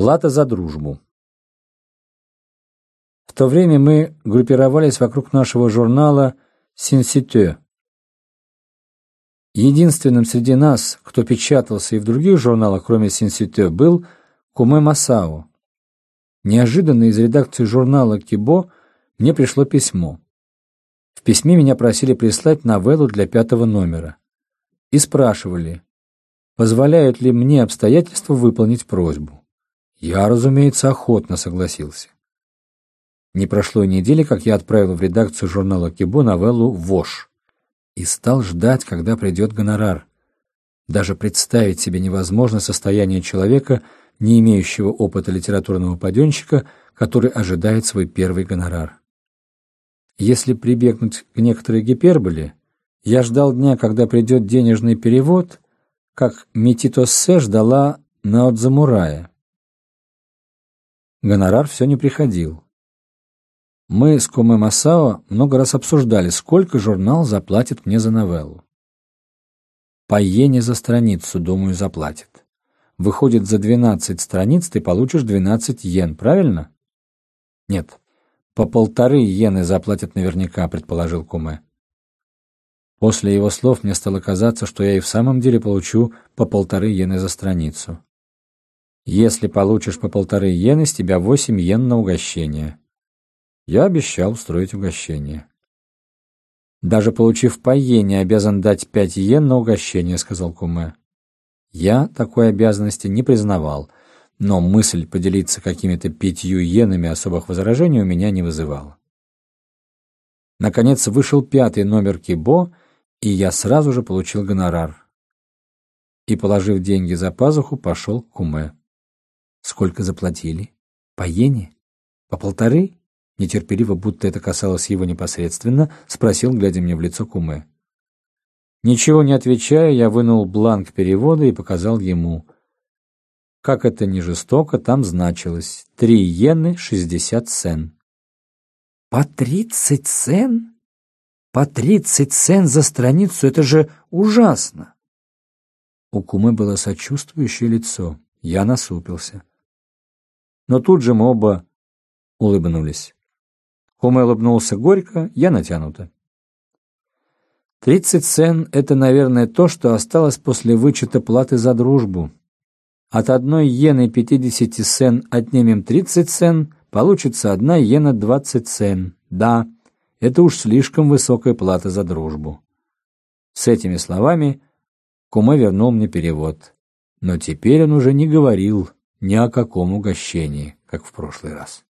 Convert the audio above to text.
Плата за дружбу. В то время мы группировались вокруг нашего журнала «Синситё». Единственным среди нас, кто печатался и в других журналах, кроме «Синситё», был Куме Масао. Неожиданно из редакции журнала «Кибо» мне пришло письмо. В письме меня просили прислать новеллу для 5-го номера. И спрашивали, позволяют ли мне обстоятельства выполнить просьбу. Я, разумеется, охотно согласился. Не прошло и недели, как я отправил в редакцию журнала «Кибо» новеллу «Вошь» и стал ждать, когда придет гонорар. Даже представить себе невозможно состояние человека, не имеющего опыта литературного паденщика, который ожидает свой первый гонорар. Если прибегнуть к некоторой гиперболе, я ждал дня, когда придет денежный перевод, как Мититосе ждала Наодзамурая. Гонорар все не приходил. Мы с Куме Масао много раз обсуждали, сколько журнал заплатит мне за новеллу. По йене за страницу, думаю, заплатит. Выходит, за 12 страниц ты получишь 12 йен, правильно? Нет, по 1,5 йены заплатят наверняка, предположил Куме. После его слов мне стало казаться, что я и в самом деле получу по 1,5 йены за страницу. Если получишь по 1,5 йены, с тебя 8 йен на угощение. Я обещал устроить угощение. Даже получив по йене, обязан дать 5 йен на угощение, сказал Куме. Я такой обязанности не признавал, но мысль поделиться какими-то 5 йенами особых возражений у меня не вызывала. Наконец вышел 5-й номер Кибо, и я сразу же получил гонорар. И, положив деньги за пазуху, пошел к Куме. Сколько заплатили? По йене? По 1,5? Нетерпеливо, будто это касалось его непосредственно, спросил, глядя мне в лицо, Куме. Ничего не отвечая, я вынул бланк перевода и показал ему. Как это ни жестоко, там значилось 3 йены 60 сен. По 30 сен? По 30 сен за страницу, это же ужасно! У Куме было сочувствующее лицо, я насупился. Но тут же мы оба улыбнулись. Куме улыбнулся горько, я натянуто. 30 сен — это, наверное, то, что осталось после вычета платы за дружбу. От 1 йены 50 сен отнимем 30 сен, получится 1 йена 20 сен. Да, это уж слишком высокая плата за дружбу. С этими словами Куме вернул мне перевод. Но теперь он уже не говорил ни о каком угощении, как в прошлый раз.